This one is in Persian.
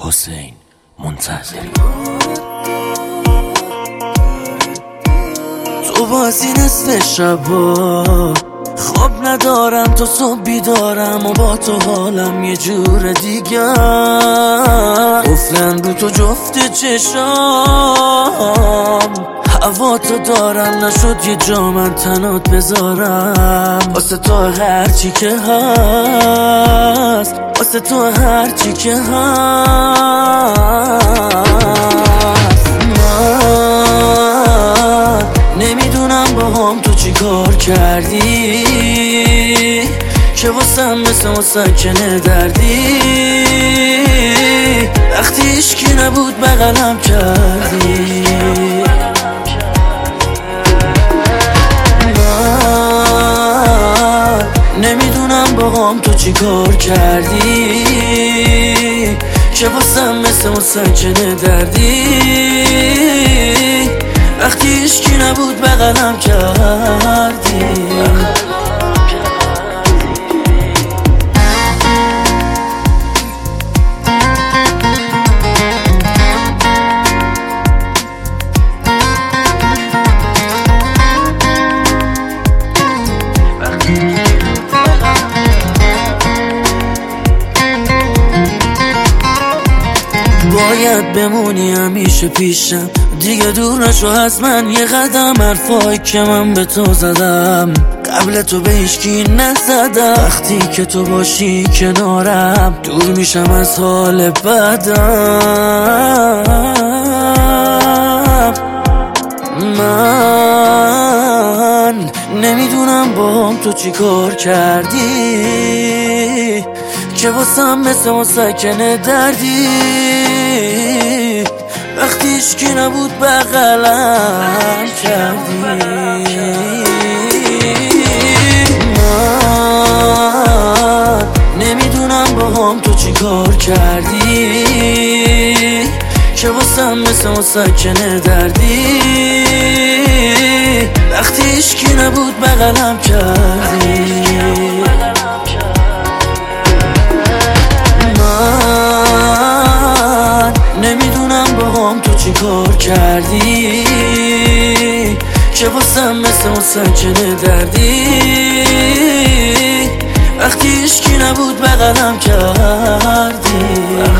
حسین منتظری. تو بازی نصف شبا خواب ندارم، تو صبح بیدارم و با تو حالم یه جور دیگه. افلن رو تو جفت چشام، هوا تو دارم، نشد یه جا من تنات بذارم. واسه تو هرچی که هست، واسه تو هرچی که هست. من نمیدونم با هم تو چی کار کردی که واسم مثل مسکنه دردی. وقتی عشقی نبود بغلم کردی. من نمیدونم با هم تو چی کار کردی که واسم مثل مسکنه دردی. وقتی عشقی نبود بغلم کردی. باید بمونی همیشه پیشم، دیگه دور نشو از من یه قدم. حرفایی که من به تو زدم قبل تو به هیچکی نزدم. وقتی که تو باشی کنارم دور میشم از حال بدم. من نمیدونم با هم تو چی کار کردی که واسم مثل مسکنه دردی. وقتی عشقی نبود بغلم کردی. من نمیدونم با هم تو چی کار کردی که واسم مثل مسکنه دردی. وقتی عشقی نبود بغلم کردی. من نمیدونم با هم تو چی کار کردی که واسم مثل مسکنه دردی. وقتی عشقی نبود بغلم کردی.